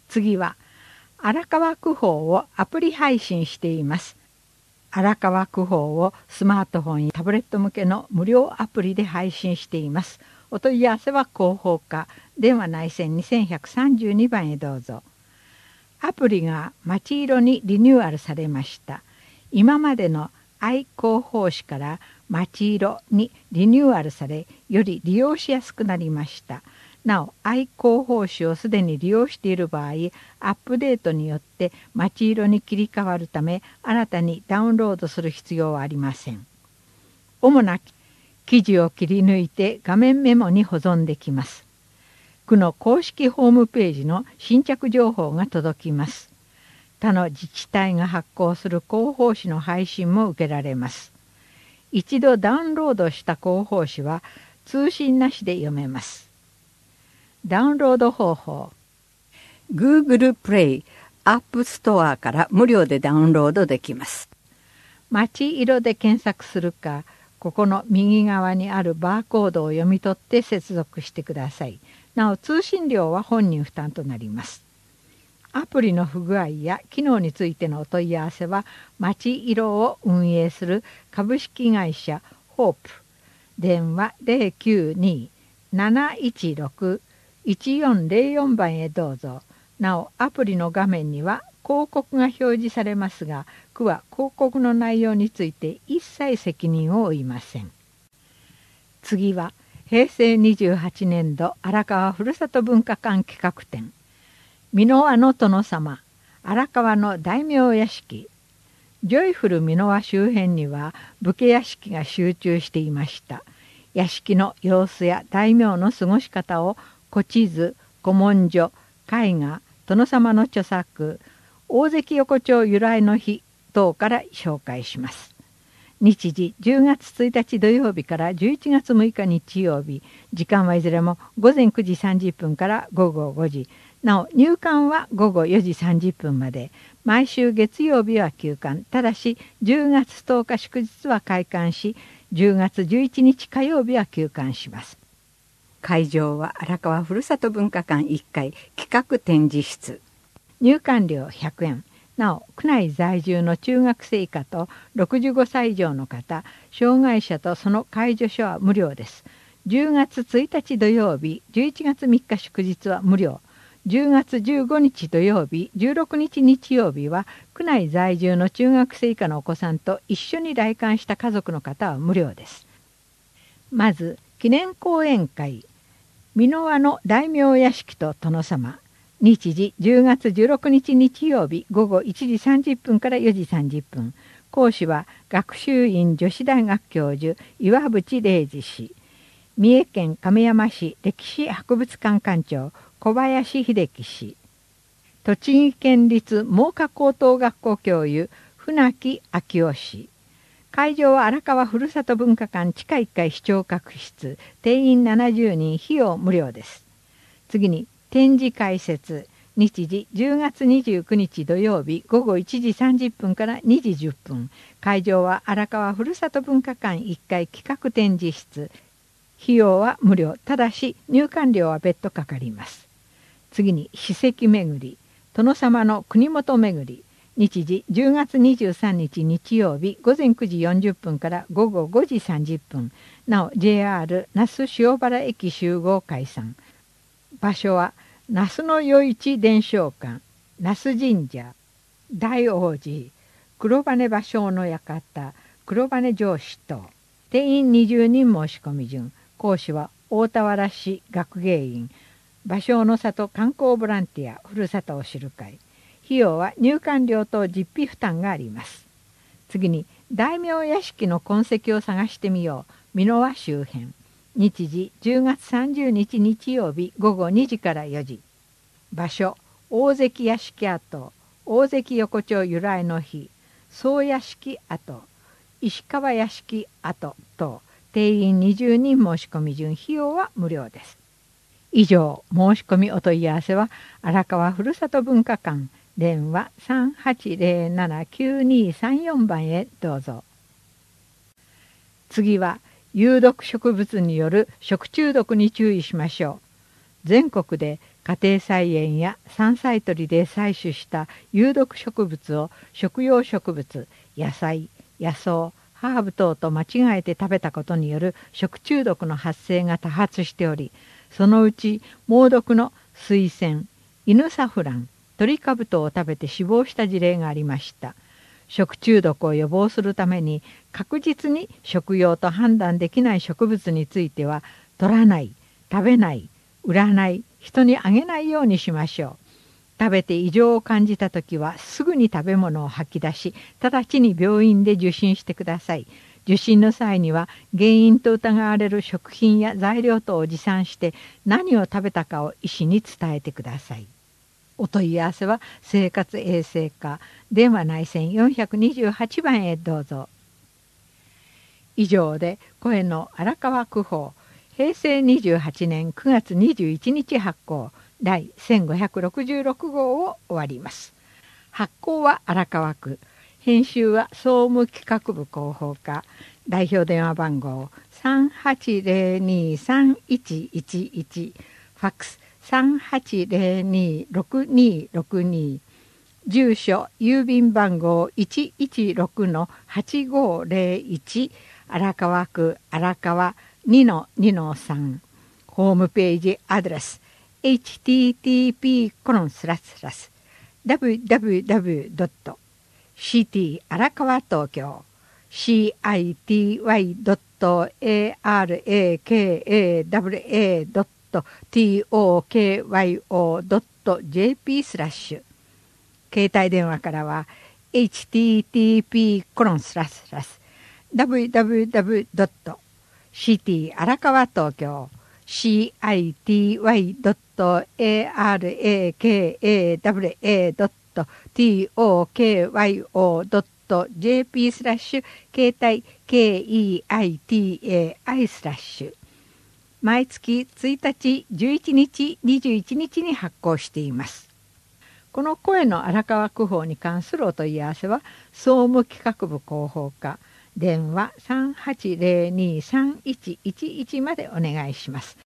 次は荒川区報をアプリ配信しています。荒川区報をスマートフォンやタブレット向けの無料アプリで配信しています。お問い合わせは広報課電話内線2132番へどうぞ。アプリが町色にリニューアルされました。今までの愛広報誌から町色にリニューアルされ、より利用しやすくなりました。なお、愛広報誌をすでに利用している場合、アップデートによって町色に切り替わるため、新たにダウンロードする必要はありません。主な記事を切り抜いて画面メモに保存できます。区の公式ホームページの新着情報が届きます。他の自治体が発行する広報誌の配信も受けられます。一度ダウンロードした広報誌は通信なしで読めます。ダウンロード方法。Google Play App Store から無料でダウンロードできます。町色で検索するか、ここの右側にあるバーコードを読み取って接続してください。なお通信料は本人負担となります。アプリの不具合や機能についてのお問い合わせは、町色を運営する株式会社ホープ、電話092-716-1404番へどうぞ。なお、アプリの画面には広告が表示されますが、区は広告の内容について一切責任を負いません。次は、平成28年度荒川ふるさと文化館企画展。箕輪の殿様、荒川の大名屋敷。ジョイフル箕輪周辺には武家屋敷が集中していました。屋敷の様子や大名の過ごし方を古地図、古文書、絵画、殿様の著作、大関横丁由来の日等から紹介します。日時10月1日土曜日から11月6日日曜日、時間はいずれも午前9時30分から午後5時、なお入館は午後4時30分まで、毎週月曜日は休館、ただし10月10日祝日は開館し、10月11日火曜日は休館します。会場は荒川ふるさと文化館1階企画展示室。入館料100円。なお、区内在住の中学生以下と65歳以上の方、障害者とその介助者は無料です。10月1日土曜日、11月3日祝日は無料。10月15日土曜日、16日日曜日は、区内在住の中学生以下のお子さんと一緒に来館した家族の方は無料です。まず、記念講演会、箕輪の大名屋敷と殿様。日時10月16日日曜日午後1時30分から4時30分。講師は学習院女子大学教授岩渕礼二氏。三重県亀山市歴史博物館館長小林秀樹氏。栃木県立真岡高等学校教諭船木昭夫氏。会場は荒川ふるさと文化館地下1階視聴覚室。定員70人、費用無料です。次に展示開設。日時10月29日土曜日午後1時30分から2時10分。会場は荒川ふるさと文化館1階企画展示室。費用は無料。ただし入館料は別途かかります。次に史跡巡り。殿様の国元巡り。日時10月23日日曜日午前9時40分から午後5時30分。なお JR 那須塩原駅集合解散。場所は那須の余市伝承館、那須神社、大王寺、黒羽芭蕉の館、黒羽城址等。定員20人申し込み順。講師は大田原市学芸員、芭蕉の里観光ボランティアふるさとを知る会。費用は入館料と実費負担があります。次に大名屋敷の痕跡を探してみよう。箕輪周辺。日時10月30日日曜日午後2時から4時。場所大関屋敷跡、大関横丁由来の日、総屋敷跡、石川屋敷跡等。定員20人申し込み順。費用は無料です。以上、申し込みお問い合わせは荒川ふるさと文化館電話3807-9234番へどうぞ。次は有毒植物による食中毒に注意しましょう。 全国で家庭菜園や山菜採りで採取した有毒植物を食用植物、野菜、野草、ハーブ等と間違えて食べたことによる食中毒の発生が多発しており、そのうち猛毒のスイセン、イヌサフラン、トリカブトを食べて死亡した事例がありました。食中毒を予防するために確実に食用と判断できない植物については取らない、食べない、売らない、人にあげないようにしましょう。食べて異常を感じたときはすぐに食べ物を吐き出し、直ちに病院で受診してください。受診の際には原因と疑われる食品や材料等を持参して何を食べたかを医師に伝えてください。お問い合わせは生活衛生課電話内線428番へどうぞ。以上で声の荒川区報平成28年9月21日発行第1566号を終わります。発行は荒川区、編集は総務企画部広報課、代表電話番号3802-3111、ファックス3802-6262、住所郵便番号116-8501、荒川区荒川2-2-3、ホームページアドレス http://www.ct 荒川東京 city.arakawa.tokyo.jp/ 携帯電話からは http://www.city 荒川東京 city.arakawa.tokyo.jp/ 携帯 KEITAI/ 毎月1日、11日、21日に発行しています。この声の荒川区報に関するお問い合わせは総務企画部広報課電話3802-3111までお願いします。